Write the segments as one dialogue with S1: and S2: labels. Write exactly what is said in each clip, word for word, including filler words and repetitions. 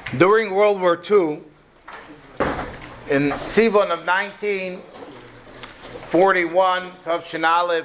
S1: During World War Two, in Sivan of nineteen forty-one, Tavshin Aleph,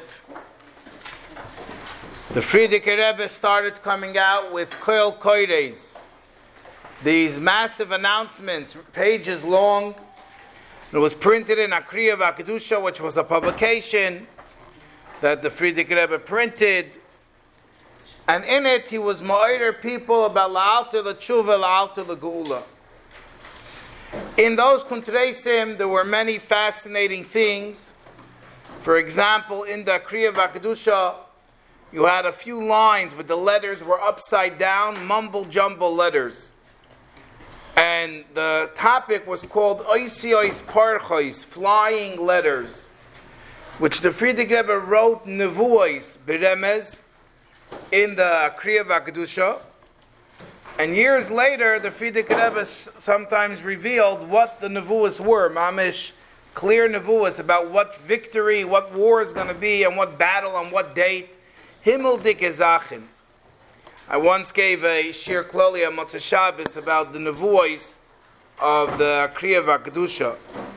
S1: the Frierdiker Rebbe started coming out with Koil Koides, these massive announcements, pages long. It was printed in Akriya V'Kedusha, which was a publication that the Frierdiker Rebbe printed. And in it, he was ma'ater people about la'alter l'tshuva, la'alter l'geula. In those kuntreisim, there were many fascinating things. For example, in the Akriya V'Kedusha, you had a few lines, but the letters were upside down, mumble-jumble letters. And the topic was called Oisiois Parchois, flying letters, which the Frierdiker Rebbe wrote Nevuos Beremez in the Akriya V'Kedusha. And years later, the Frierdiker Rebbe sometimes revealed what the Nevuos were, mamish, clear Nevuos about what victory, what war is going to be, and what battle, on what date. Himmel dike Zachen. I once gave a Shir Kloli on Motzei Shabbos about the Nevuos of the Akriya V'Kedusha.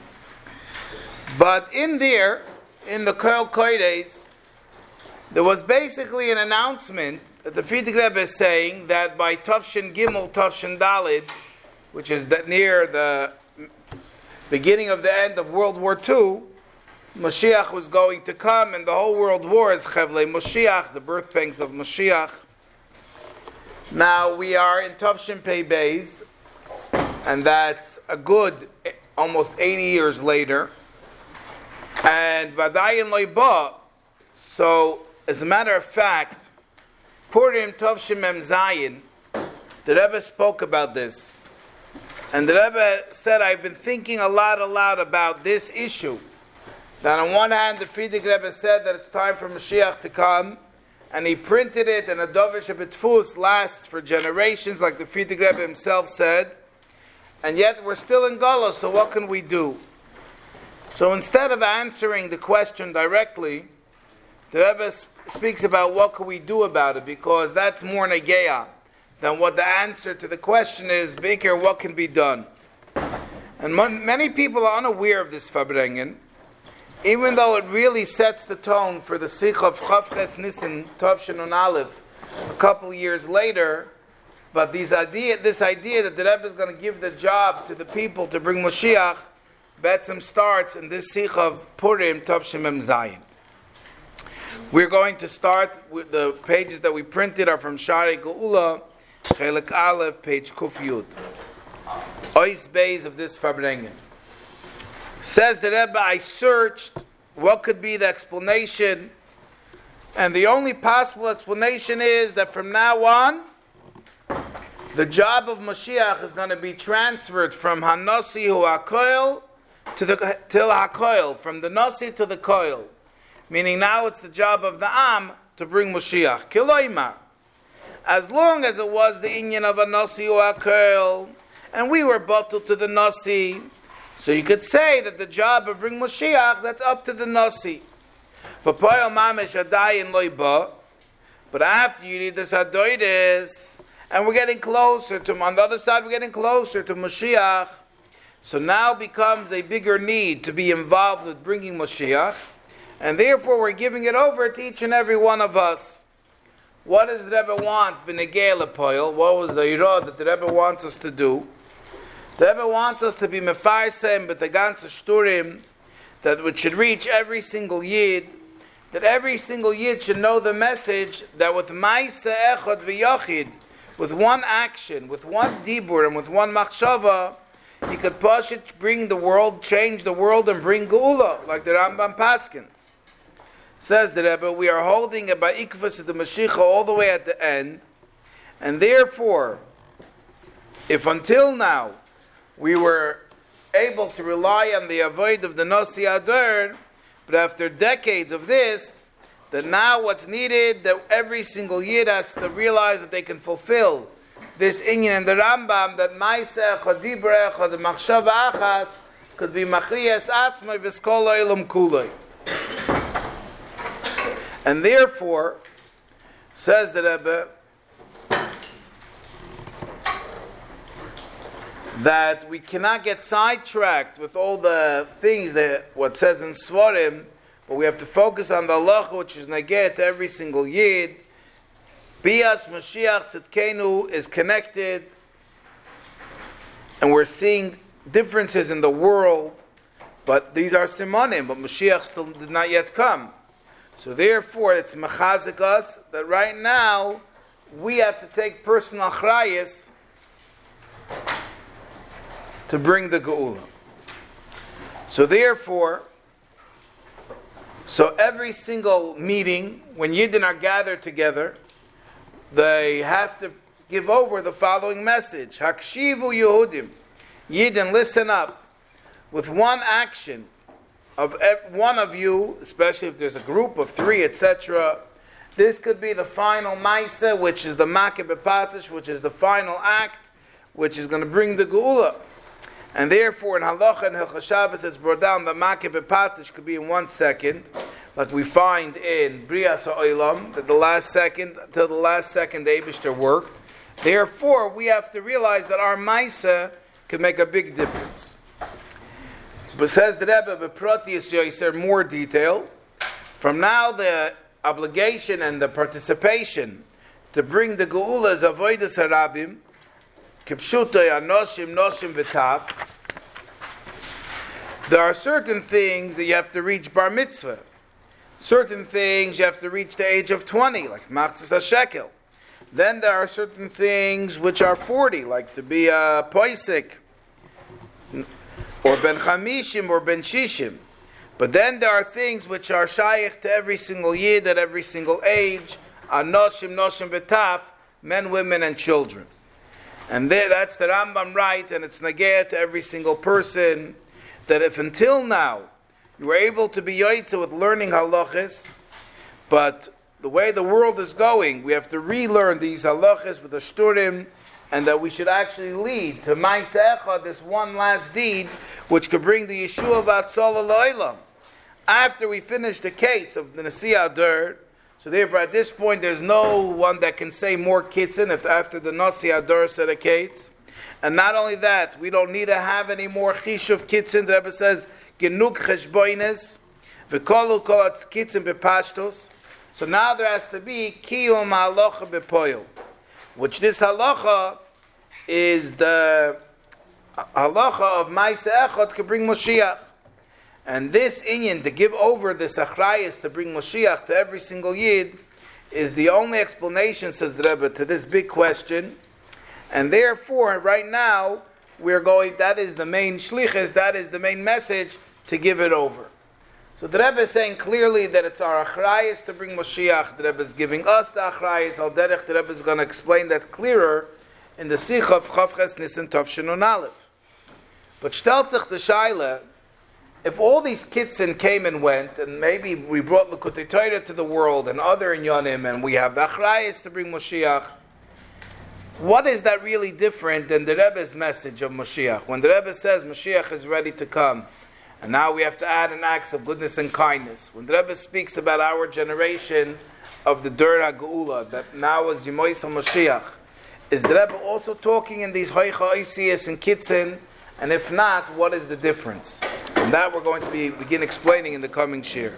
S1: But in there, in the Koil Koides, there was basically an announcement that the Frierdiker Rebbe is saying that by Tavshin Gimel, Tavshin Dalid, which is that near the beginning of the end of World War Two, Mashiach was going to come, and the whole world war is Chevlei Mashiach, the birth pangs of Mashiach. Now we are in Tavshin Pei Beis, and that's a good almost eighty years later. And Vadayin Loiba, so as a matter of fact, Purim Tavshin Mem Zayin, the Rebbe spoke about this. And the Rebbe said, I've been thinking a lot, a lot about this issue. That on one hand, the Frierdiker Rebbe said that it's time for Mashiach to come, and he printed it, and a Dover Shebetfus lasts for generations, like the Frierdiker Rebbe himself said. And yet we're still in Galus, so what can we do? So instead of answering the question directly, the Rebbe speaks about what can we do about it, because that's more negeya than what the answer to the question is, Baker, what can be done? And many people are unaware of this Farbrengen, even though it really sets the tone for the Sikh of Chavches Nissen, Tavshin and Aleph, a couple years later. But this idea, this idea that the Rebbe is going to give the job to the people to bring Mashiach, Betzim starts in this Sikh of Purim, Tavshin Mem Zayin. We're going to start with the pages that we printed are from Shari Geula, Chelik Aleph, page Kuf Yud. Ois Beis of this Farbrengen. Says the Rebbe, I searched what could be the explanation, and the only possible explanation is that from now on, the job of Mashiach is going to be transferred from Hanasi Hu HaKoil to the Til HaKoil, from the Nasi to the Koil. Meaning now it's the job of the Am to bring Mashiach. Kiloima. As long as it was the inyan of a Nasi or a Kurl, and we were bottled to the Nasi, so you could say that the job of bring Mashiach, that's up to the Nasi. But after you need this Hadoides, and we're getting closer to, on the other side, we're getting closer to Mashiach, so now becomes a bigger need to be involved with bringing Mashiach. And therefore, we're giving it over to each and every one of us. What does the Rebbe want? B'negei lepoil. What was the irad that the Rebbe wants us to do? The Rebbe wants us to be mefarsem b'te ganze shturim, that it should reach every single yid, that every single yid should know the message that with ma'aseh echad v'yochid, with one action, with one dibur, and with one machshava, he could push it, bring the world, change the world, and bring geula, like the Rambam Paskins. Says the Rebbe, we are holding a ba'ikvus of the Mashiach all the way at the end, and therefore, if until now we were able to rely on the avoid of the Nasi Adar, but after decades of this, that now what's needed, that every single yid has to realize that they can fulfill this inyan and the Rambam, that Maiseh Echad Dibra Echad Machshava Achas could be Machriyas Atzmai V'Skol Olam Kuloi. And therefore, says the Rebbe, that we cannot get sidetracked with all the things that what says in Svarim, but we have to focus on the halacha, which is negeh to every single yid. Bias Mashiach Tzidkenu is connected, and we're seeing differences in the world, but these are simanim, but Mashiach still did not yet come. So therefore, it's mechazik us that right now we have to take personal achrayus to bring the geula. So therefore, so every single meeting, when Yidden are gathered together, they have to give over the following message. Hakshivu Yehudim. Yidden, listen up. With one action of one of you, especially if there's a group of three, et cetera, this could be the final Maisa, which is the Makeh B'Patish, which is the final act, which is going to bring the Geula. And therefore, in Halacha and Hilchos Shabbos, it's brought down that Makeh B'Patish could be in one second, like we find in Brias HaOlam, that the last second, until the last second, the Eibishter worked. Therefore, we have to realize that our Maisa can make a big difference. But says the Rebbe, B'Protius Yoser, more detail. From now, the obligation and the participation to bring the Geula is Avodas Harabim, Kipshutay Anoshim Noshim V'Taf. There are certain things that you have to reach Bar Mitzvah. Certain things you have to reach the age of twenty, like Machzis HaShekel. Then there are certain things which are forty, like to be a Poisik, or Ben Chamishim, or Ben Shishim. But then there are things which are Shaykh to every single Yid at every single age, Anoshim, Noshim V'Taf, men, women, and children. And there, that's the Rambam writes, and it's Nageh to every single person, that if until now you were able to be Yoitza with learning halachas, but the way the world is going, we have to relearn these halachas with the shturim, and that we should actually lead to Ma'aseh Echad, this one last deed, which could bring the Yeshua V'Atzala L'Olam. After we finish the Kates of the Nasi Adar, so therefore at this point there's no one that can say more Kitzin if after the Nasi Adar said the Kates. And not only that, we don't need to have any more Chishuv Kitzin. The Rebbe says, Genug Cheshboines, V'kolu Kol Kitzin B'Pashtos. So now there has to be Kiyum Halacha B'Poyel, which this halacha is the halacha of Ma'aseh Echad could bring Moshiach. And this inyan, to give over this achrayus to bring Moshiach to every single Yid, is the only explanation, says the Rebbe, to this big question. And therefore, right now, we're going, that is the main shlichus, that is the main message, to give it over. So the Rebbe is saying clearly that it's our achrayus to bring Moshiach. The Rebbe is giving us the achrayus. Al derech, the Rebbe is going to explain that clearer in the Sikh of Chavches Nisan Tov Nun Aleph. But shtelz sich the shaila, if all these kitzin came and went, and maybe we brought L'Kutei Torah to the world and other inyanim, and we have the achrayus to bring Moshiach, what is that really different than the Rebbe's message of Moshiach? When the Rebbe says Moshiach is ready to come, and now we have to add an act of goodness and kindness. When the Rebbe speaks about our generation of the Dur HaGeula, that now is Yemoisel Moshiach, is the Rebbe also talking in these Hoicha Oisias and Kitzin? And if not, what is the difference? And that we're going to be begin explaining in the coming shir.